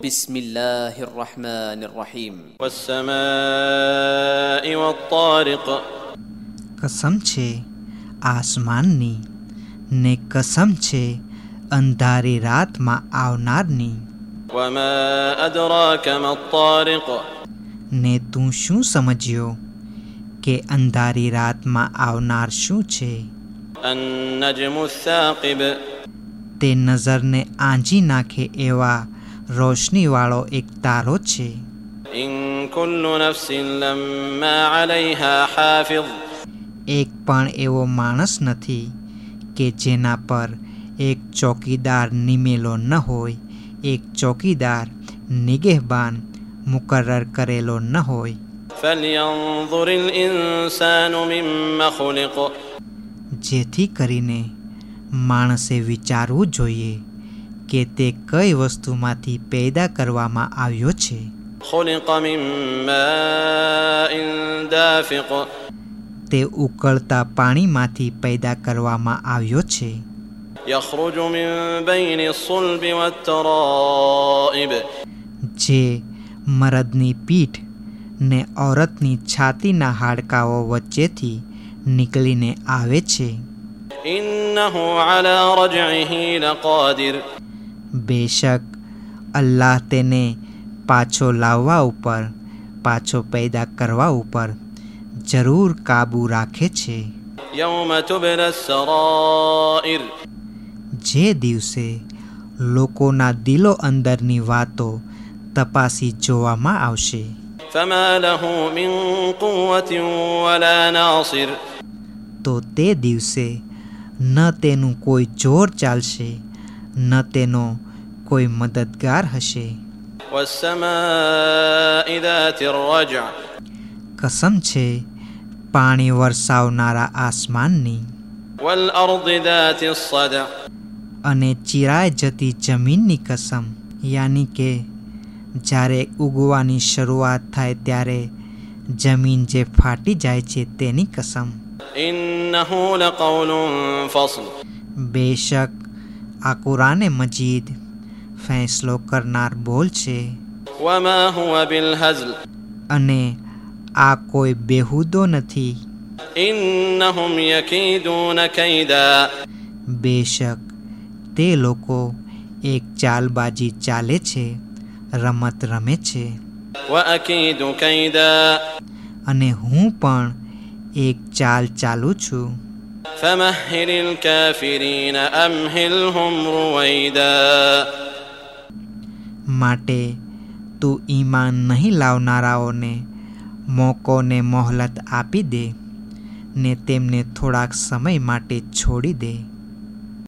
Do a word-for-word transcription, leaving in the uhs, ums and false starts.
बिस्मिल्लाहिर रहमानिर रहीम। वस्समाइ वत्तारिक, कसम છે આસમાનની ને કસમ છે અંધારી રાતમાં આવનારની. વમા અદરાક મત્તારિક, ને તું શું સમજ્યો કે અંધારી રાતમાં આવનાર શું છે? અન્નજમુ સાકિબ, તે નજરને આંજી નાખે એવા રોશનીવાળો એક તારો છે. ઇન કુલ્લુ નફ્સિન લમ્મા અલૈહા હાફિઝ, એક પણ એવો માણસ નથી કે જેના પર એક ચોકીદાર નિમેલો ન હોય, એક ચોકીદાર નિગહેબાન મુકર્રર કરેલો ન હોય. ફલ્યન્ઝુરિલ ઇન્સાનુ મિમ્મા ખુલિક, જેથી કરીને માણસે વિચારવું જોઈએ કે તે કઈ વસ્તુમાંથી પેદા કરવામાં આવ્યો છે. ખુલિક મિન માઇન દાફિક, તે ઉકળતા પાણીમાંથી પેદા કરવામાં આવ્યો છે. યખરુજુ મિન બૈનિ સુલ્બિ વત્તરાઇબ, જે મરદની પીઠ ને ઔરતની છાતીના હાડકાઓ વચ્ચેથી નીકળીને આવે છે. ઇન્નહુ અલા રજઇહી લકાદિર, બેશક અલ્લાહ તેને પાછો લાવવા ઉપર, પાછો પેદા કરવા ઉપર જરૂર કાબૂ રાખે છે. યૌમ તુબલા સરાઇર, જે દિવસે લોકોના દિલો અંદરની વાતો તપાસી જોવામાં આવશે. ફમા લહુ મિન કુવ્વતિન વલા નાસિર, તો તે દિવસે ન તેનું કોઈ જોર ચાલશે, ન તેનો કોઈ મદદગાર હશે. વસ્સમાઇ ذات الرجع, કસમ છે પાણી વરસાવનારા આસમાનની, والأرض ذات الصدع, અને ચિરાઈ જતી જમીનની કસમ, યાની કે જ્યારે ઉગવાની શરૂઆત થાય ત્યારે જમીન જે ફાટી જાય છે તેની કસમ. ઇન્નહુ લકૌલુન ફસ્લ, બેશક આ કુરાને મજીદ ફેંસલો કરનાર બોલ છે. વમા હુવા બિલહઝલ, અને આ કોઈ બેહુદો નથી. ઇન્નહુમ યકીદૂન કૈદા, બેશક તે લોકો એક ચાલબાજી ચાલે છે, રમત રમે છે. વઅકીદુ કૈદા, અને હું પણ એક ચાલ ચાલું છું. ફમહ્હિલિલ કાફિરીન અમહિલહુમ રૂવૈદા, માટે તું ઈમાન નહીં લાવનારાઓને મોકોને મોહલત આપી દે ને તેમને થોડાક સમય માટે છોડી દે.